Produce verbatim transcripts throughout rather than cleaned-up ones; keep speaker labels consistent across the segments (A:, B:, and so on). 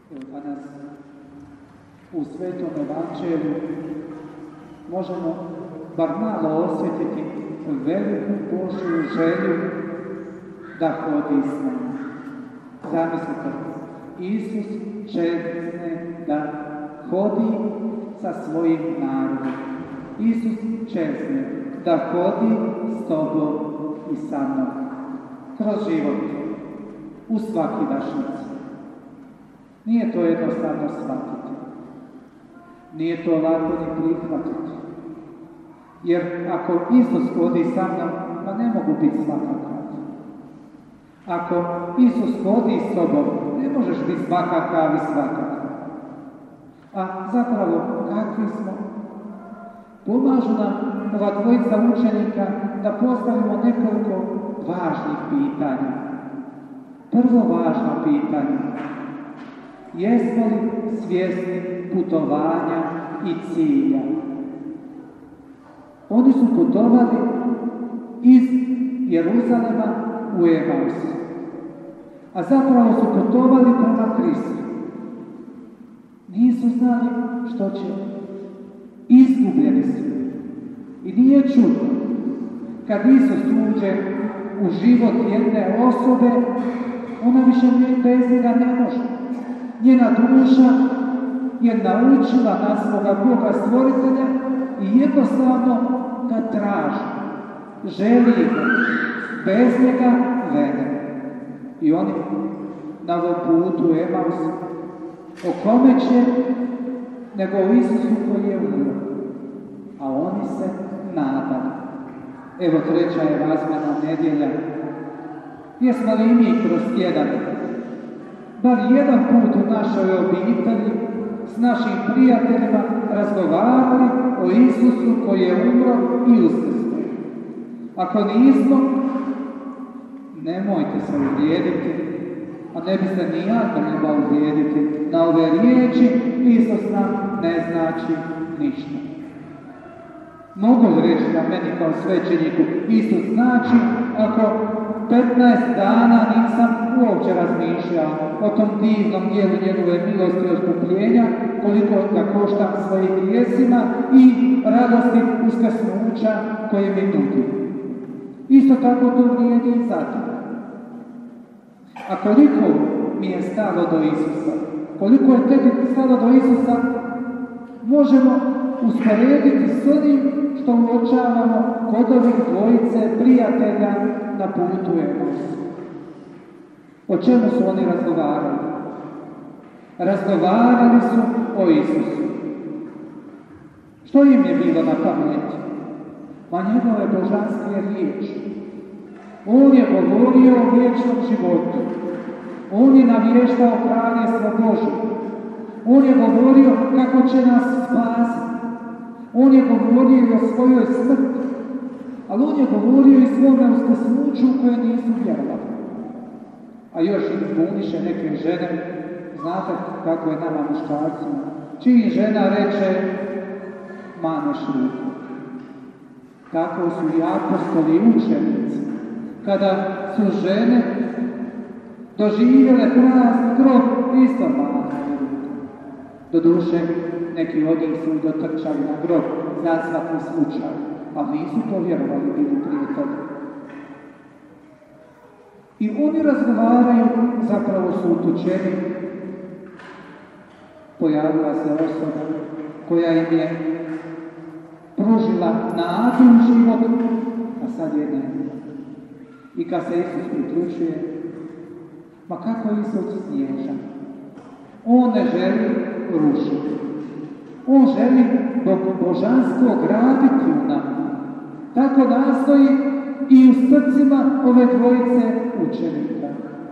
A: Evo danas u Svetom Evanđelju možemo bar malo osjetiti veliku Božju želju da hodi s nama. Zamislite, Isus čezne da hodi sa svojim narodom. Isus čezne da hodi s tobom i sa mnom. Kroz život, u svakidašnjici. Nije to jednostavno shvatiti. Nije to lako ni prihvatiti. Jer ako Isus hodi sa mnom, pa ne mogu biti svakakav. Ako Isus hodi s tobom, ne možeš biti svakakav i svakakav. A zapravo, kakvi smo? Pomažu nam ova dvojica učenika da postavimo nekoliko važnih pitanja. Prvo važno pitanje. Jesmo li svjesni putovanja i cilja? Oni su putovali iz Jeruzalema u Emaus, a zapravo su putovali prema Kristu. Nisu znali što će. Izgubljeni su. I nije čudno kad Isus uđe u život jedne osobe, ona više bez njega ne može. Njena duša je naučila na svoga Boga stvoritelja i jednostavno ga traži. Želi ga. Bez njega vene. I oni na ovom putu Emaus o kome će nego o Isusu koji je umro. A oni se nadali. Evo treća je razmjena nedjelja. Jesmo li mi kroz tjedan bar jedan put u našoj obitelji s našim prijateljima razgovarali o Isusu koji je umro i uskrsnuo? Ako nismo, nemojte se uvrijediti, a ne bi se ni ja trebao uvrijediti na ove riječi. Isus nam ne znači ništa. Mogu reći da meni kao svećeniku Isus znači ako petnaest dana nisam uopće razmišljao o tom divnom dijelu njegove milosti i otkupljenja, koliko ga koštam svojim grijesima i radosti uskrsnuća koje mi nudi. Isto tako to vrijedi i za to. A koliko mi je stalo do Isusa, koliko je tebi stalo do Isusa, možemo usporediti s onim što uočavamo kod ovih dvojice prijatelja na putu Emaus. O čemu su oni razgovarali? Razgovarali su o Isusu. Što im je bilo na pameti? Ma njegove božanske riječi. On je govorio o vječnom životu. On je navještao kraljestvo Božje. On je govorio kako će nas spasiti. On je govorio o svojoj smrti. Ali on je govorio i svome uskrsnuću koje nisu vjerovali. A još im zbuniše neke žene. Znate kako je nama muškarcima. Čiji žena reče, maneš ruku. Tako su i apostoli i učenici. Kada su žene doživjele prazni grob, isto maneš ruku. Doduše, neki od njih su dotrčali na grob za svaki slučaj, ali nisu povjerovali bili prije toga. I oni razgovaraju, zapravo su utučeni. Pojavila se osoba koja im je pružila nadu u život, a sad je ne. I kad se Isus priključuje, ma kako je Isus snježan. On ne želi rušiti. On želi božanstvo graditi u nama. Tako nastoji i u srcima ove dvojice učenika.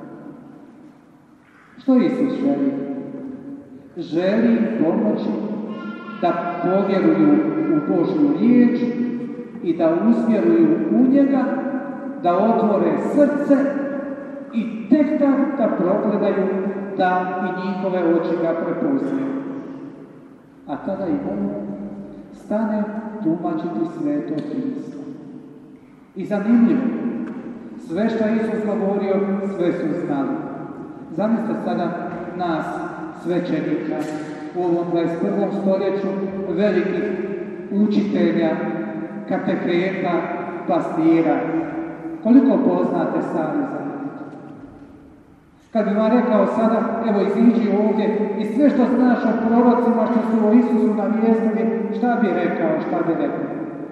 A: Što Isus želi? Želi pomoći da povjeruju u Božju riječ i da usmjeruju u njega, da otvore srce i tek tako da progledaju, da i njihove oči ga prepoznaju. A tada i on stane tumačiti sveto pismo. I zanimljivo, sve što je Isus govorio, sve su znali. Zamislite sada nas svećenika u ovom dvadeset prvom stoljeću, velikih učitelja, kateheta, pastira. Koliko poznate Stari Zavet? Kad bi vam rekao sada, evo iziđi ovdje i sve što znaš o prorocima, što su o Isusu navijestili, šta bi rekao, šta bi rekao?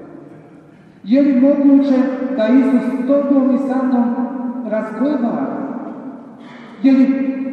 A: Je li moguće da Isus s tobom i sa mnom razgovara? Je li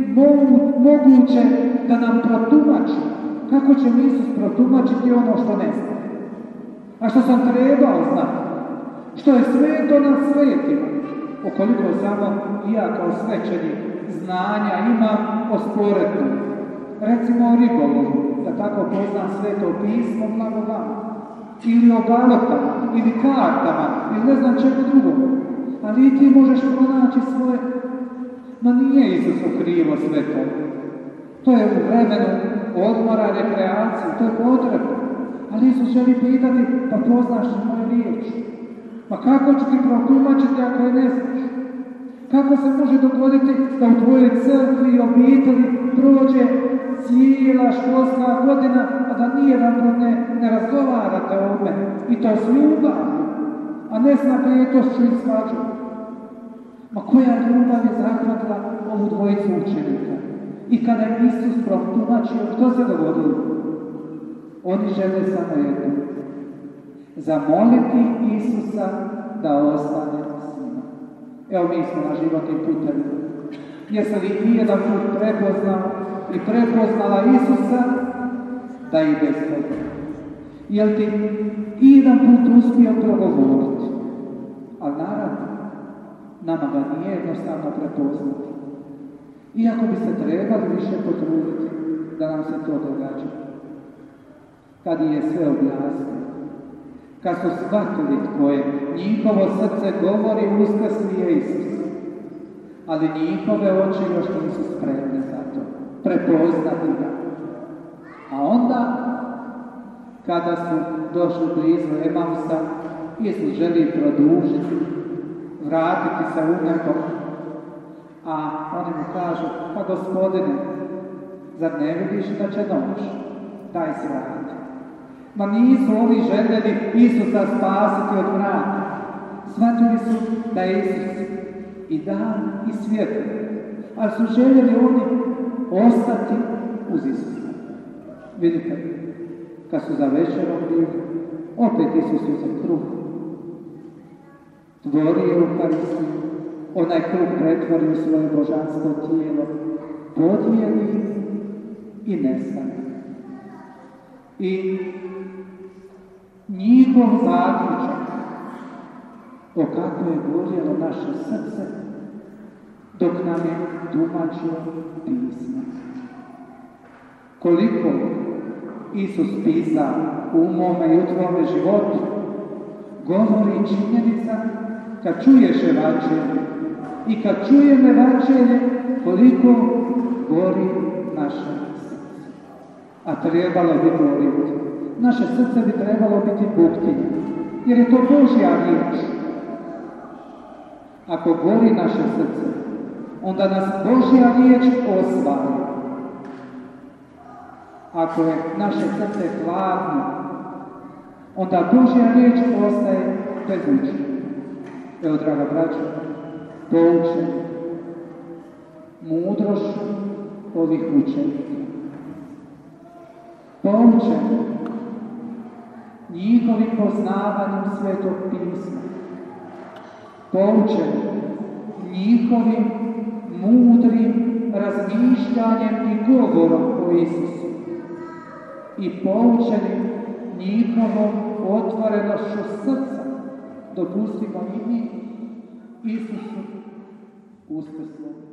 A: moguće da nam protumači? Kako će mi Isus protumačiti ono što ne zna? A što sam trebao znati? Što je sveto nad svetima? Ukoliko samo i ja kao svećenik znanja imam o sporednom. Recimo o ribolovu, da tako poznam sveto pismo, blago vama. Ili o balotama, ili kartama, ili ne znam čemu drugom. Ali i ti možeš pronaći svoje. Ma nije Isus krivo sve to. To je u vremenu odmora, rekreacije, to je potrebno. Ali Isus želi pitati, pa poznaš li moje riječi? Pa kako ću ti protumačiti ako je ne znaš? Kako se može dogoditi da u tvojoj crkvi i obitelji prođe cijela školska godina, a da nijedan put ne, ne razgovarate o mene? I to s ljubavlju, a ne s napetošću i svađom. Ma koja ljubav je zahvatila ovu dvojicu učenika? I kada je Isus protumačio, što se dogodilo? Oni žele samo jedno. Zamoliti Isusa da ostane s njima. Evo mi smo na životnim putevima. Jesi li i jedan put prepoznao i prepoznala Isusa da ide s tobom? Jel ti i jedan put uspio progovoriti? Ali naravno, nama ga nije jednostavno prepoznati. Iako bi se trebali više potruditi da nam se to događa. Kad je sve objasnio, kad su shvatili tko je, njihovo srce govori uskrsli je Isus. Ali njihove oči još nisu spremne za to, prepoznati ga. A onda, kada su došli blizu Emausa, Isus želi produžiti, vratiti se u nebo, a oni mu kažu, pa Gospodine, zar ne vidiš da će noć? Daj se vrati. Ma nisu oni željeli Isusa spasiti od mraka. Shvatili su da je Isus i dan i svjetlo, ali su željeli oni ostati uz Isusa. Vidite, kad su za večerom bili, opet Isus uzeo kruh. Tvorio Euharistiju, onaj kruh pretvori u svoje božansko tijelo, podijeli i nestane. I njihov zaključak o kako je gorjelo naše srce dok nam je tumačio pismo. Koliko Isus pisao u mome i u tvome životu, govori činjenica kad čuješ evanđelje i kad čujem evanđelje koliko gori naše srce. A trebalo bi goriti. Naše srce bi trebalo biti buktinje, jer je to Božja riječ. Ako gori naše srce, onda nas Božja riječ osvaja. Ako je naše srce hladno, onda Božja riječ ostaje bezučna. Evo, draga braćo, poučen mudrošću ovih učenika, poučen njihovim poznavanjem Svetog pisma, poučen njihovim mudrim razmišljanjem i govorom o Isusu i poučeni njihovom otvorenošću srca, dopustimo i mi Isusu uskrslu